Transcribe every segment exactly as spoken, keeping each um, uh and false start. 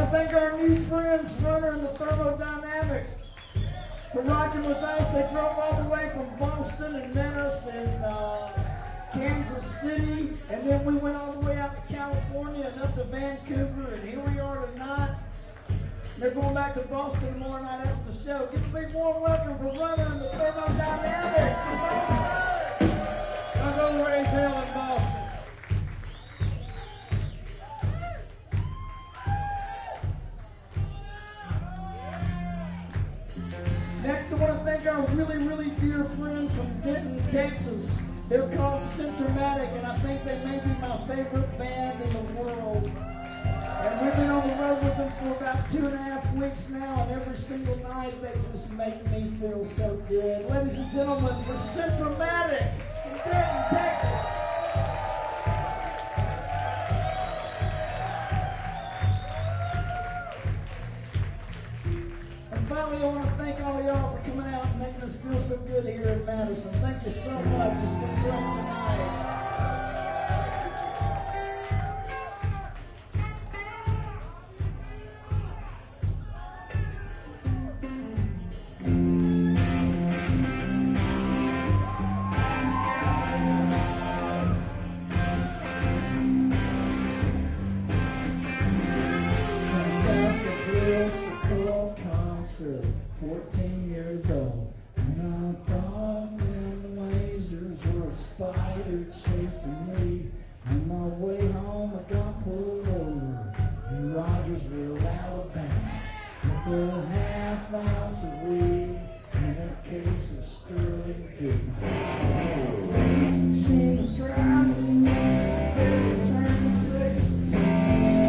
thank our new friends, Runner and the Thermodynamics, for rocking with us. They drove all the way from Boston and met us in uh, Kansas City, and then we went all the way out to California and up to Vancouver, and here we are tonight. They're going back to Boston tomorrow night after the show. Give a big warm welcome for Runner and the Thermodynamics from Boston. I'll go raise hell in Boston. Next, I want to thank our really, really dear friends from Denton, Texas. They're called Centromatic, and I think they may be my favorite band in the world. And we've been on the road with them for about two and a half weeks now, and every single night they just make me feel so good. Ladies and gentlemen, for Centromatic from Denton, Texas. And finally, I want to thank all of y'all for coming out and making us feel so good here in Madison. Thank you so much. It's been great tonight. fourteen years old, and I thought them lasers were a spider chasing me. On my way home, I got pulled over in Rogersville, Alabama, with a half ounce of weed and a case of Sterling Big. She was driving me to turn sixteen.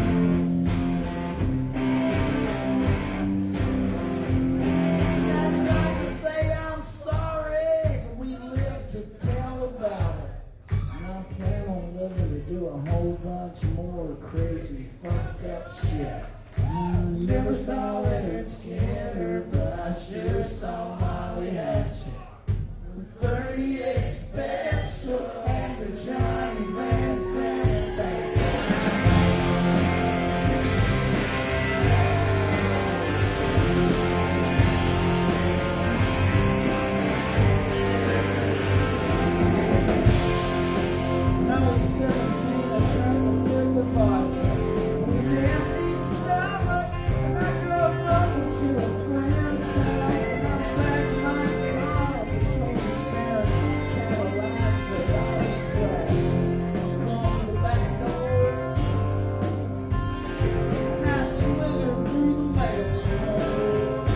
Do a whole bunch more crazy, fucked up shit. Mm, never saw Leonard Skinner, but I sure saw Molly Hatchet. The thirty-eight Special and the Johnny Van Sant Band. seventeen, I drank a fifth of vodka with an empty stomach, and I drove over to a friend's house, and I backed my car between his parents and Cadillacs without a scratch. Crawled to the back door, and I slithered through the mail room,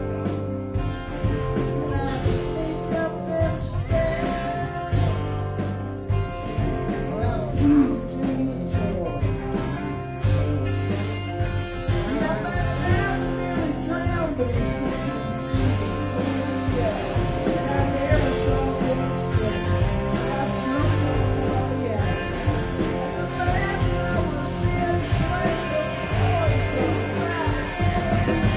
and I sneaked up them stairs. Puked in the toilet. And that bastard nearly drowned, but he succeeded in pulling me out. And I never saw him scream. I sure saw Molly Hatchet. And the band that I was in played the voice of my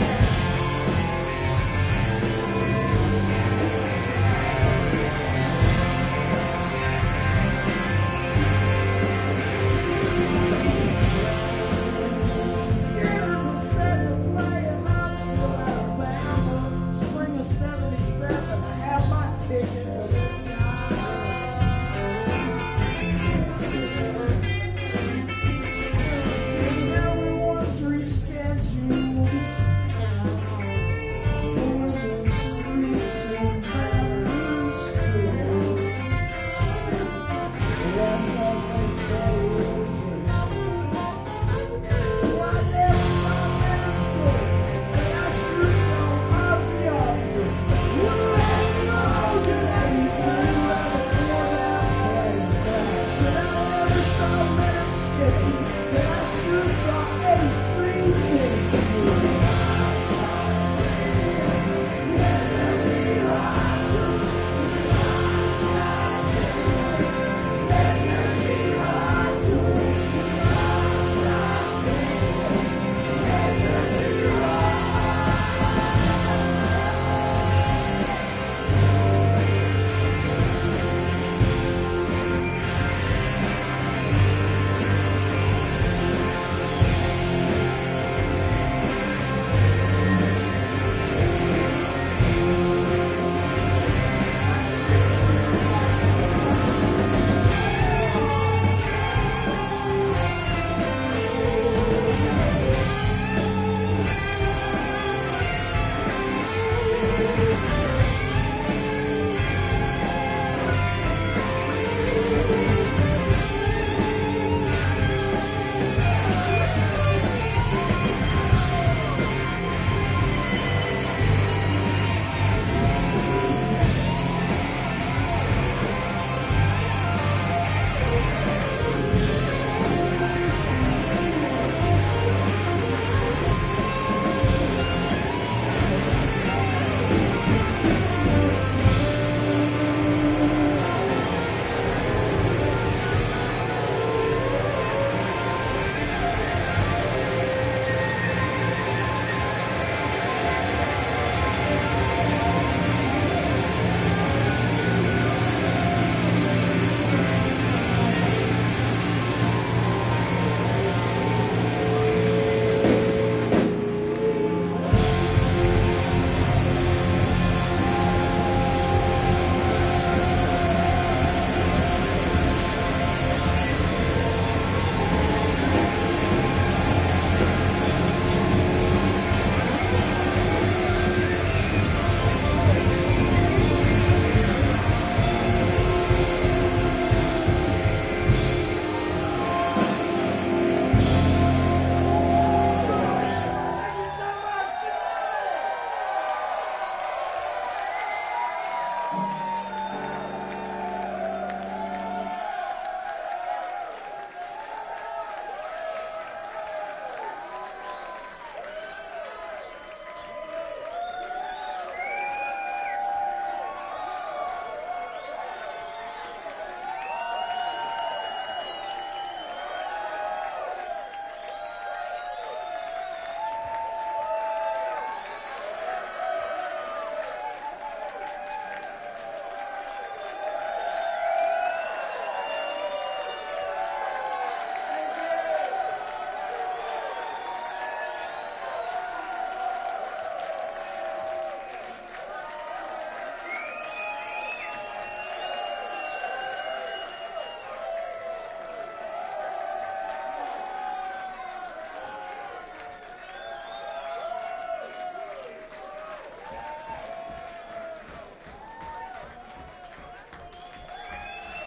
seventy-seven, I have my ticket, but it died. So we was rescheduled for the streets of Paris tour. The rest, as they say, is history. So I never saw Leonard Skinner, but I sure saw Ozzy Osbourne. You let me know you love me too. Thank you.